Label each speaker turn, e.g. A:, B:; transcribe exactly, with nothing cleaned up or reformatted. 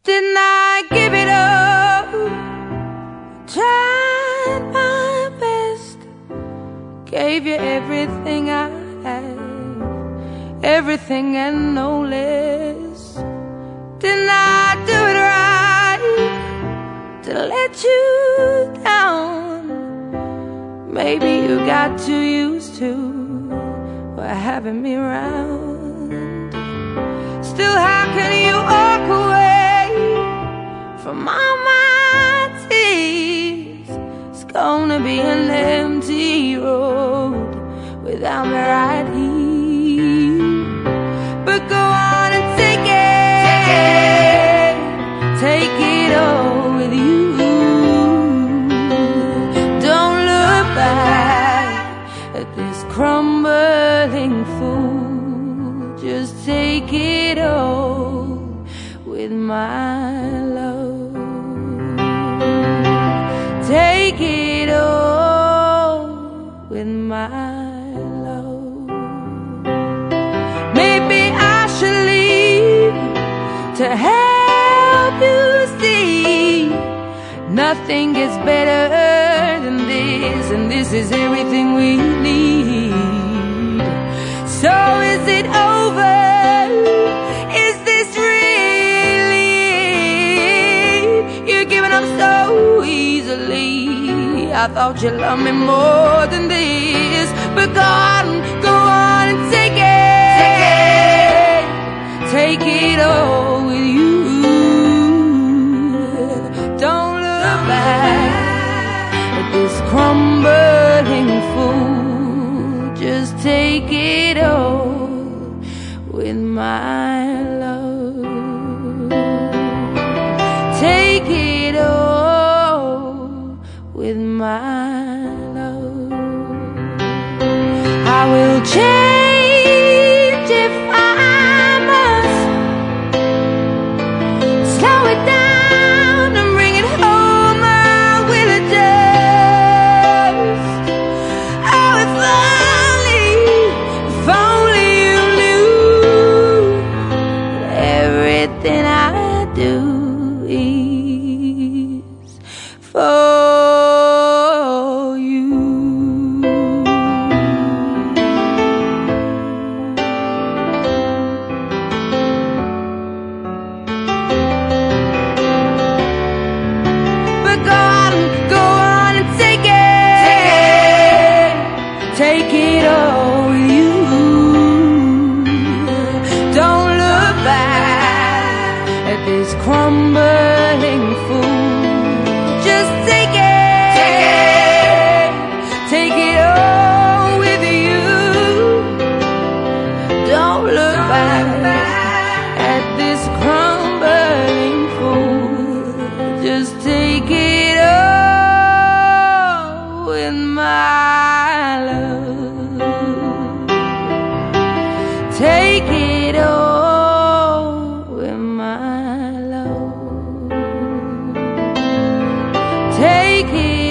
A: Didn't I give it up? Tried my best, gave you everything I had, everything and no less. Didn't I do it right to let you down? Maybe you got too used to having me around. Still, how can you walk away from all my tears? It's gonna be an empty road without me right here. But go on and take it, take it all with you. Don't look back at this crumbling fool. Just take it all with my love. Take it all with my love. Maybe I should leave to help you see nothing gets better than this, and this is everything we need. So is it over? Is this really it? You're giving up so easily. I thought you loved me more than this. But go on, go on and take it, take it all with you. Don't look back at this crumbling fool. Just take it all with my love. Take it all with my love. I will change if I must. Slow it down and bring it home. I will adjust. Oh, if only, if only you knew everything I do is for you. But go on, go on and take it, take it all with you. Don't look back at this crumbling fool. Just take it, take it all with you. Don't look back at this crumbling fool. Just take it all with my love. Take it all with my love. Take it